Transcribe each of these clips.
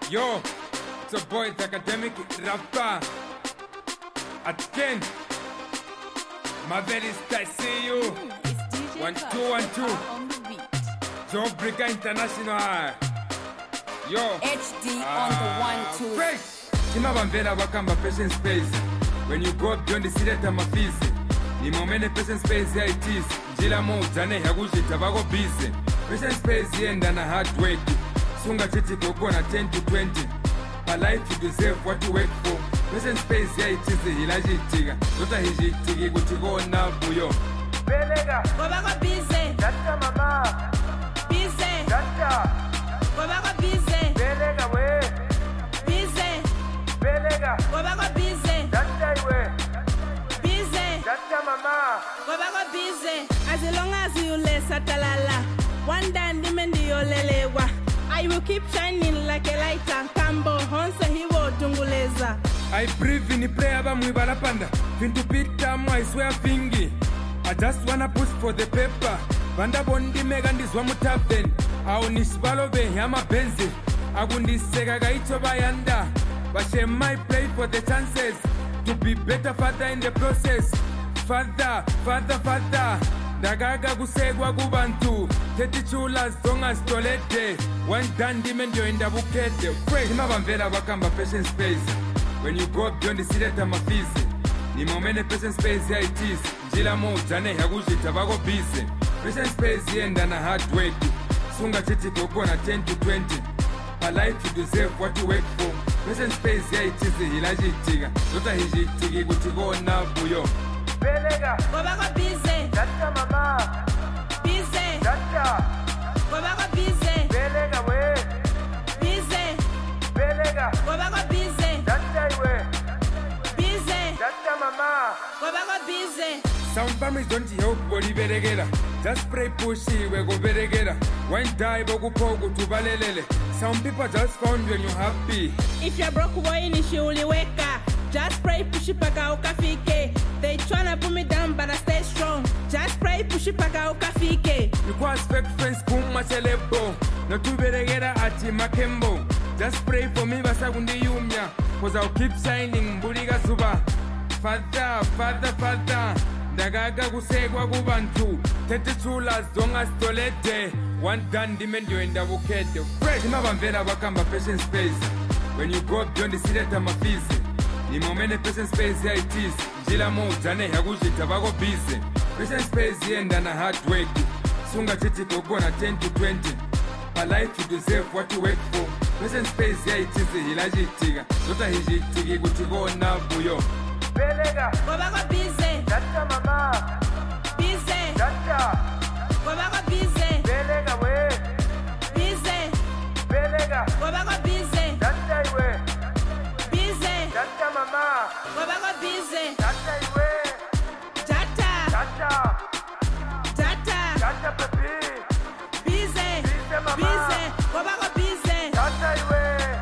Yo, it's a boy, the academic rapper. At 10, my very style, see you. It's DJ 1 2 Clutch 1 2. on the beat. Joe Briga International. Yo, HD on the 1 2. fresh. Tima Bambera Wakamba Patient Space. When you go beyond the city, I'm a piece. Ni momene patient space ya it is. Jila mo jane haguji tabago busy. Patient space yenda na hard work. Sunga chiti koko na 10 to 20. A life you deserve what you work for. Patient space ya it is hilaji tiga. Dota hiji tigi kutigo na buyo. Belega, Wabago busy, Data mama, busy. Data, Wabago busy, Belega we, busy. Belega, Wabago busy, Data we, busy. Data mama, Wabago busy. As long as you let satalala, one dan dimendi olelewa. I will keep shining like a lighter. Kambo honse hiwo dunguleza. I breathe in the prayer ba mwibala panda. Fintu pita mo I swear fingi. I just wanna push for the paper. Banda bondi mega ndizwa mutaven. Au nisbalo be yama benzi. Agundisega gaito bayanda. Bashe my play for the chances to be better father in the process. Father, father, father. Dagaga gusegwa gubantu. Teti chula zonga stolete. One dandi mendio in the bukete. Fresh mabambera wakamba patient space. When you go beyond the city, I'm a busy. Ni momene patient space ya it is. Jila mo jane haguji tabago busy. Patient space yenda na hard work. Sunga chiti koko na 10 to 20. A life you deserve what you work for. Patient space ya it is hilaji tiga. Dota hiji tigi kutigo na buyo. Belega, Wabago busy, Data mama, busy. Data, Wabago busy, Belega we, busy. Belega, Wabago busy, Data we, busy. Data mama, Wabago busy. Some families don't help body beregera. Just pray pushy we go beregera. One die bogu pogu to balelele. Some people just found when you're happy. If you're broke boy ni shuli weka. Just pray push it paka ukafike. They tryna put me down but I stay strong. Just pray push it paka ukafike. You go expect friends kuma celebo. No to beregera ati makembo. Just pray for me basagundi yumya. Cause I'll keep shining buliga suba. Father, father, father. Dagaga gusegwa gubantu. Tete chula zonga stolete. One dandi mendio in the bukete. Fresh mabambera wakamba patient space. When you go beyond the city, I'm a busy. Ni momene patient space ya it is. Jila mo jane haguji tabago busy. Patient space yenda na hard work. Sunga chiti koko na 10 to 20. A life you deserve what you work for. Patient space ya it is hilaji tiga. Dota hiji tigi kutigo na buyo. Belega, Wabago busy, Data mama, busy. Data, Wabago busy, Belega we, busy. Belega, Wabago busy, Data we, busy. Data mama, Wabago busy. Data we, Jata, Data, jata. Data baby, Busy, Busy mama, busy. Wabago busy. Data we,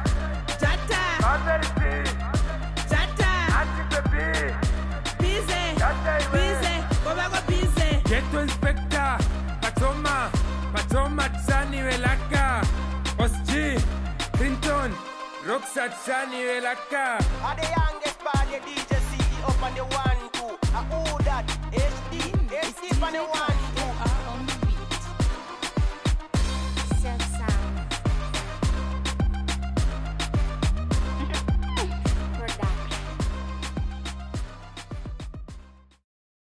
Jata, Mabelty, jata. Auntie baby, Busy, Data we, busy. Wabago busy. Get to inspector. Patoma. Patoma Tsani Welaka. Osji. Clinton. Roxat Tsani Welaka. Are the youngest part the DJ CD up on the 1 2. Who that? HD on the 1